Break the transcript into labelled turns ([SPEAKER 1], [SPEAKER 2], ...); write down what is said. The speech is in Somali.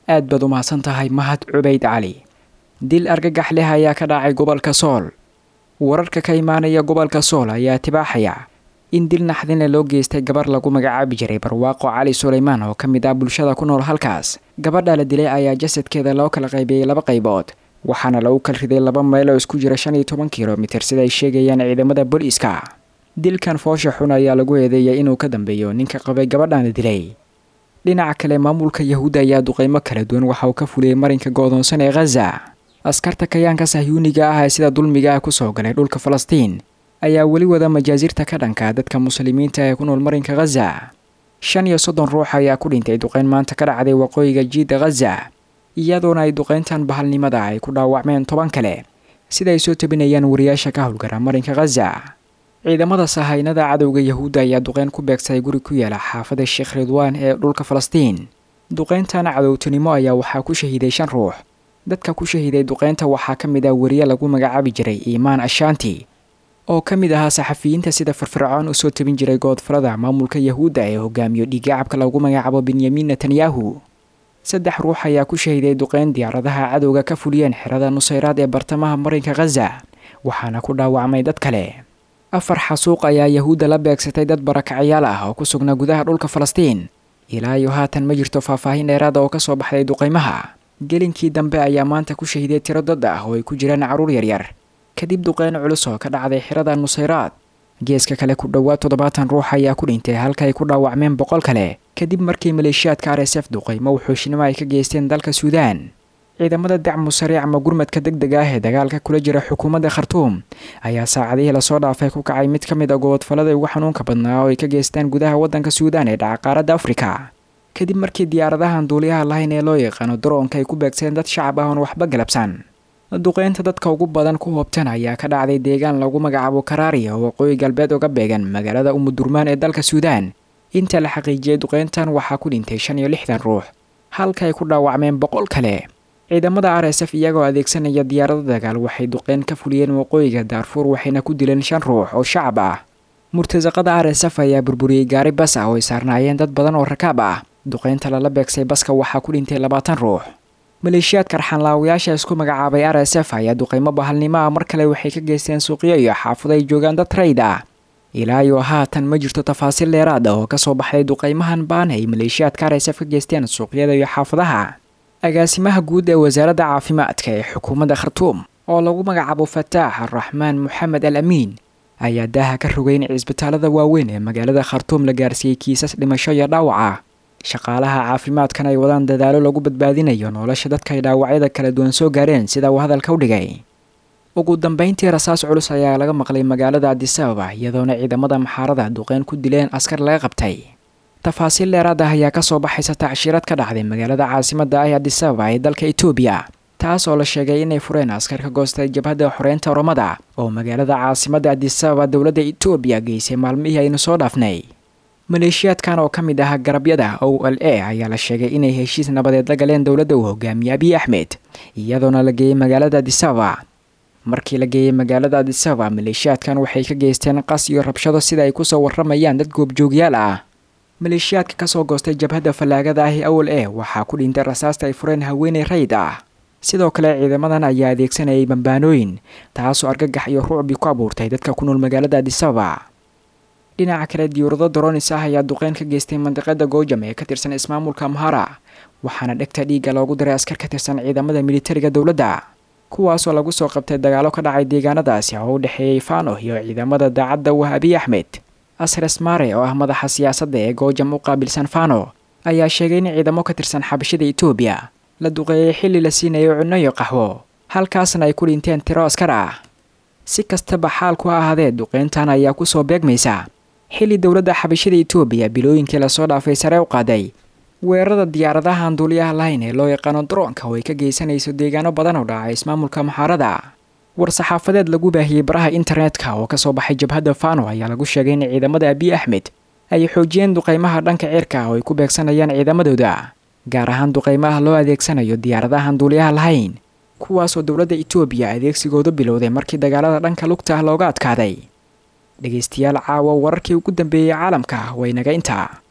[SPEAKER 1] aad baad u mahadsan tahay Mahad Cubayd Cali. Dil argagax leh ayaa ka dhacay gobolka Sool. Wararka ka imaanaya gobolka Sool ayaa tibaaxaya in dil naxdin loo geystay gabar lagu magacaabi jiray Barwaaqo Cali Suleymaan oo ka mid ah bulshada ku nool halkaas. Gabadha la dilay ayaa jasadkeeda loo kala qaybiyay 2 qaybood, waxaana lagu kala riday 2 meel oo isku jira 15 kiiloomitir sida ay sheegayaan ciidamada booliiska. Dilkan foosha xun ayaa lagu eedeeyay inuu ka dambeeyo ninka qabay gabadhan la dilay. dhinaca kale maamulka Yahuudda ayaa duqeymo kala duwan waxa uu ka fuliyay marinka go'doonsan ee Gaza. askarta kayaanka Sahyuuniga ah ee sida dulmiga ku soo galay dhulka Falastiin ayaa wali wada majaazirta ka dhanka dadka muslimiinta ee ku nool marinka Gaza. 35 ruux ayaa ku dhintay duqeyn maanta ka dhacday waqooyiga jiida Gaza, iyadoona ay duqeyntan bahalnimada ay ku dhaawacmeen 10 kale sida ay soo tabinayaan wariyaasha ka howlgara marinka Gaza. ciidamada sahaynada cadowga Yahuudda ayaa duqeyn ku beegsay guri ku yaala xaafada Sheekh Ridwaan ee dhulka Falastiin. duqeyntan cadowtinimo ayaa waxaa ku shahiiday 5 ruux. dadka ku shahiiday duqeynta waxaa ka mid ah wariye lagu magacaabi jiray Iimaan Ashanti oo ka mid ahaa saxafiyiinta sida firfircoon u soo tabin jiray goodfarada maamulka Yahuudda ee hogaamiyo dhiigacabka lagu magacaabo Benjamin Netanyahu. 3 ruux ayaa ku shahiiday duqeyn diyaaradaha cadowga ka fuliyeen xirada Nusayraad ee bartamaha marinka Gaza, waxaana ku dhaawacmay dad kale. 4 xasuuq ayaa Yahuudda la beegsatay dad barakacayaal ah oo ku sugnaa gudaha dhulka Falastiin. ilaa iyo haatan ma jirto faahfaahin dheeraad oo ka soo baxday duqeymaha. gelinkii dambe ayaa maanta ku shahiiday tiro dad ah oo ay ku jiraan caruur yaryar kadib duqeyn culus oo ka dhacday xirada Nusayraad. geeska kale ku dhawaad 70 ruux ayaa ku dhintay halka ay ku dhaawacmeen 100 kale kadib markii maleeshiyaadka RSF duqeymo wuxuushnimo ay ka geysteen dalka Suudaan. ciidamada dacmu sariic ama gurmadka degdega ah ee dagaalka kula jira xukuumadda Khartoum ayaa saacadihii la soo dhaafay ku kacay mid ka mid ah gobolada ugu xanuunka badnaa oo ay ka geysteen gudaha waddanka Suudaan ee dhaca qaaradda Afrika, kadib markii diyaaradahan duuliyaha lahayn ee loo yaqaano droonka ay ku beegseen dad shacab ah oo waxba galabsan. duqeynta dadka ugu badan ku hoobtan ayaa ka dhacday deegaan lagu magacaabo Karaari oo waqooyi galbeed uga beegan magaalada Umudurmaan ee dalka Suudaan. inta la xaqiijiyay duqeyntan waxaa ku dhintay 65 ruux halka ay ku dhaawacmeen 100 kale. ciidamada RSF iyagoo adeegsanaya diyaarado dagaal waxay duqeyn ka fuliyeen waqooyiga Darfur waxayna ku dileen 5 ruux oo shacab ah. murtazaqada RSF ayaa burburiyay gaari bas ah oo ay saarnaayeen dad badan oo rakaab ah. duqeynta la beegsay baska waxaa ku dhintay 20 ruux. maleeshiyaadka raxanlaawayaasha isku magacaabay RSF ayaa duqeymo bahalnimo ah mar kale waxay ka geysteen suuqyo iyo xaafado ay joogaan dad rayd ah. ilaa iyo haatan ma jirto tafaasiil dheeraad ah oo ka soo baxday duqeymahan baan ay maleeshiyaadka RSF ka geysteen suuqyada iyo xaafadaha. agaasimaha guud ee wasaaradda caafimaadka ee xukuumadda Khartoum oo lagu magacaabo Fataax Ar-Raxmaan Mohamed Al-Amiin ayaa daaha ka rogay in isbitaalada waaweyn ee magaalada Khartoum la gaarsiiyay kiisas dhimasho iyo dhaawac ah. shaqaalaha caafimaadkan ay wadaan dadaalo lagu badbaadinayo nolosha dadka ay dhaawacyada kala duwan soo gaareen sida uu hadalka u dhigay. ugu dambeyntii rasaas culus ayaa laga maqlay magaalada Addis Ababa iyadoona ciidamada maxaarada duqeyn ku dileen askar laga qabtay. tafaasiil dheeraad ah ayaa ka soo baxaysa tacshirad ka dhacday magaalada caasimadda ah ee Addis Ababa ee dalka Itoobiya, taas oo la sheegay inay fureen askar ka goostay jabhadda xoreynta Oromada oo magaalada caasimadda Addis Ababa dowladda Itoobiya geysay maalmihii aynu soo dhaafnay. maleeshiyaadkan oo ka mid ah garabyada OLA ayaa la sheegay inay heshiis nabadeed la galeen dowladda uu hogaamiyo Abiy Ahmed iyadoona la geeyay magaalada Addis Ababa. markii la geeyay magaalada Addis Ababa maleeshiyaadkan waxay ka geysteen qas iyo rabshado sida ay ku soo warramayaan dad goobjoogyaal ah. maleeshiyaadka ka soo goostay jabhadda fallaagada ah ee OLA waxaa ku dhintay rasaasta ay fureen haweeney rayd ah. sidoo kale ciidamadan ayaa adeegsanayay bambaanooyin taasoo argagax iyo rucbi ku abuurtay dadka ku nool magaalada Addis Ababa. dhinaca kale diyaarado drones ah ayaa duqeyn ka geystay mandiqada Goojam ee ka tirsan ismaamulka Amhara, waxaana dhegta dhiiga loogu diray askar ka tirsan ciidamada militariga dowladda kuwaasoo lagu soo qabtay dagaalo ka dhacay deegaanadaasi oo u dhexeeyay Fano iyo ciidamada daacadda Abiy Ahmed. Asres Mare oo ah madaxa siyaasadda ee Goojam u qaabilsan Fano ayaa sheegay in ciidamo ka tirsan xabashida Itoobiya la duqeeyay xilli la siinayo cunno iyo qaxwo, halkaasna ay ku dhinteen tiro askar ah. si kastaba xaalku ha ahaadee duqeyntan ayaa ku soo beegmaysa xilli dowladda xabashida Itoobiya bilooyinkii la soo dhaafay sare u qaaday weerarada diyaaradaha aan duuliyaha lahayn ee loo yaqaano droonka oo ay ka geysanayso deegaano badan oo dhacay ismaamulka Maxaarada. war-saxaafadeed lagu baahiyay baraha internetka oo ka soo baxay jabhadda Fano ayaa lagu sheegay in ciidamada Abiy Ahmed ay xoojiyeen duqeymaha dhanka cirka oo ay ku beegsanayaan ciidamadooda, gaar ahaan duqeymaha loo adeegsanayo diyaaradaha aan duuliyaha lahayn kuwaasoo dowladda Itoobiya adeegsigooda bilowday markii dagaalada dhanka lugta looga adkaaday. dhegeystayaal caawa wararkii ugu dambeeyay caalamka way naga intaa.